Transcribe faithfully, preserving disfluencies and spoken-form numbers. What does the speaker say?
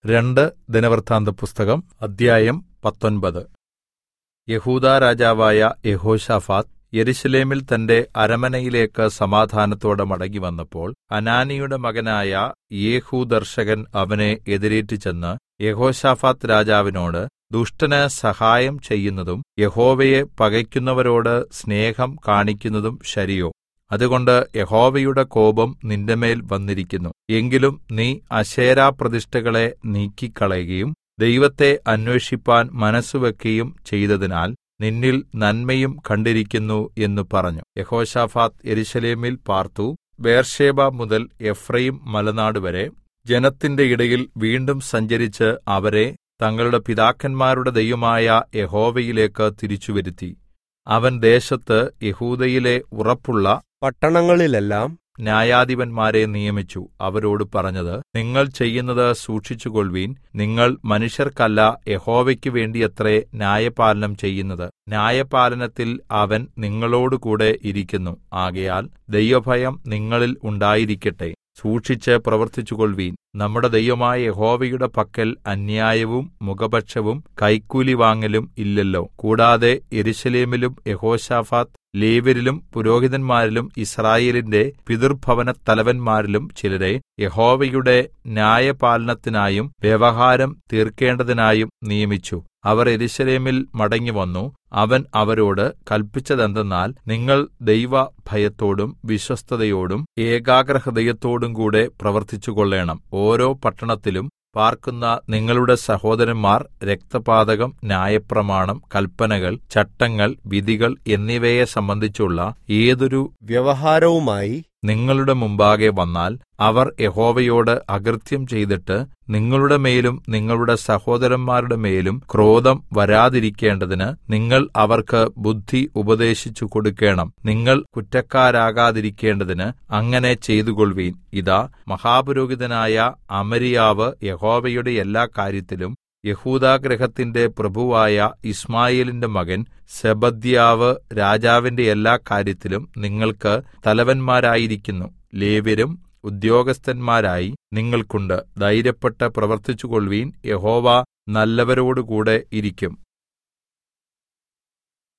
രണ്ട് ദിനവൃത്താന്തപുസ്തകം അദ്ധ്യായം പത്തൊൻപത്. യെഹൂദാ രാജാവായ യെഹോശാഫാത്ത് യെരൂശലേമിൽ തന്റെ അരമനയിലേക്ക് സമാധാനത്തോടെ മടങ്ങിവന്നപ്പോൾ ഹനാനിയുടെ മകനായ യേഹൂ ദർശകൻ അവനെ എതിരേറ്റ് ചെന്ന് യെഹോശാഫാത്ത് രാജാവിനോട്, ദുഷ്ടന് സഹായം ചെയ്യുന്നതും യഹോവയെ പകയ്ക്കുന്നവരോട് സ്നേഹം കാണിക്കുന്നതും ശരിയോ? അതുകൊണ്ട് യഹോവയുടെ കോപം നിന്റെമേൽ വന്നിരിക്കുന്നു. എങ്കിലും നീ അശേരാപ്രതിഷ്ഠകളെ നീക്കിക്കളയുകയും ദൈവത്തെ അന്വേഷിപ്പാൻ മനസ്സുവെക്കുകയും ചെയ്തതിനാൽ നിന്നിൽ നന്മയും കണ്ടിരിക്കുന്നു എന്ന് പറഞ്ഞു. യെഹോശാഫാത്ത് യെരൂശലേമിൽ പാർത്തു. ബേർശേബ മുതൽ എഫ്രയീം മലനാടുവരെ ജനത്തിന്റെ ഇടയിൽ വീണ്ടും സഞ്ചരിച്ച് അവരെ തങ്ങളുടെ പിതാക്കന്മാരുടെ ദൈവമായ യഹോവയിലേക്ക് തിരിച്ചുവരുത്തി. അവൻ ദേശത്ത് യെഹൂദയിലെ ഉറപ്പുള്ള പട്ടണങ്ങളിലെല്ലാം ന്യായാധിപന്മാരെ നിയമിച്ചു. അവരോട് പറഞ്ഞത്, നിങ്ങൾ ചെയ്യുന്നത് സൂക്ഷിച്ചുകൊൾവീൻ. നിങ്ങൾ മനുഷ്യർക്കല്ല, യഹോവയ്ക്ക് വേണ്ടിയത്രേ ന്യായപാലനം ചെയ്യുന്നത്. ന്യായപാലനത്തിൽ അവൻ നിങ്ങളോടുകൂടെ ഇരിക്കുന്നു. ആകയാൽ ദൈവഭയം നിങ്ങളിൽ ഉണ്ടായിരിക്കട്ടെ. സൂക്ഷിച്ച് പ്രവർത്തിച്ചുകൊൾവീൻ. നമ്മുടെ ദൈവമായ യഹോവയുടെ പക്കൽ അന്യായവും മുഖപക്ഷവും കൈക്കൂലി വാങ്ങലും ഇല്ലല്ലോ. കൂടാതെ യെരൂശലേമിലും യെഹോശാഫാത്ത് ലേവ്യരിലും പുരോഹിതന്മാരിലും യിസ്രായേലിന്റെ പിതൃഭവനത്തലവന്മാരിലും ചിലരെ യഹോവയുടെ ന്യായപാലനത്തിനായും വ്യവഹാരം തീർക്കേണ്ടതിനായും നിയമിച്ചു. അവർ യെരൂശലേമിൽ മടങ്ങിവന്നു. അവൻ അവരോട് കല്പിച്ചതെന്തെന്നാൽ, നിങ്ങൾ ദൈവഭയത്തോടും വിശ്വസ്തതയോടും ഏകാഗ്രഹൃദയത്തോടും കൂടെ പ്രവർത്തിച്ചുകൊള്ളേണം. ഓരോ പട്ടണത്തിലും പാർക്കുന്ന നിങ്ങളുടെ സഹോദരന്മാർ രക്തപാതകം, ന്യായപ്രമാണം, കല്പനകൾ, ചട്ടങ്ങൾ, വിധികൾ എന്നിവയെ സംബന്ധിച്ചുള്ള ഏതൊരു വ്യവഹാരവുമായി നിങ്ങളുടെ മുമ്പാകെ വന്നാൽ അവർ യഹോവയോട് അകൃത്യം ചെയ്തിട്ട് നിങ്ങളുടെ മേലും നിങ്ങളുടെ സഹോദരന്മാരുടെ മേലും ക്രോധം വരാതിരിക്കേണ്ടതിന് നിങ്ങൾ അവർക്ക് ബുദ്ധി ഉപദേശിച്ചു കൊടുക്കേണം. നിങ്ങൾ കുറ്റക്കാരാകാതിരിക്കേണ്ടതിന് അങ്ങനെ ചെയ്തുകൊൾവീൻ. ഇതാ, മഹാപുരോഹിതനായ അമര്യാവ് യഹോവയുടെ എല്ലാ കാര്യത്തിലും യെഹൂദാഗൃഹത്തിന്റെ പ്രഭുവായ യിശ്മായേലിന്റെ മകൻ സെബദ്യാവ് രാജാവിന്റെ എല്ലാ കാര്യത്തിലും നിങ്ങൾക്ക് തലവന്മാരായിരിക്കുന്നു. ലേവ്യരും ഉദ്യോഗസ്ഥന്മാരായി നിങ്ങൾക്കുണ്ട്. ധൈര്യപ്പെട്ട് പ്രവർത്തിച്ചുകൊൾവീൻ. യഹോവ നല്ലവരോടുകൂടെ ഇരിക്കും.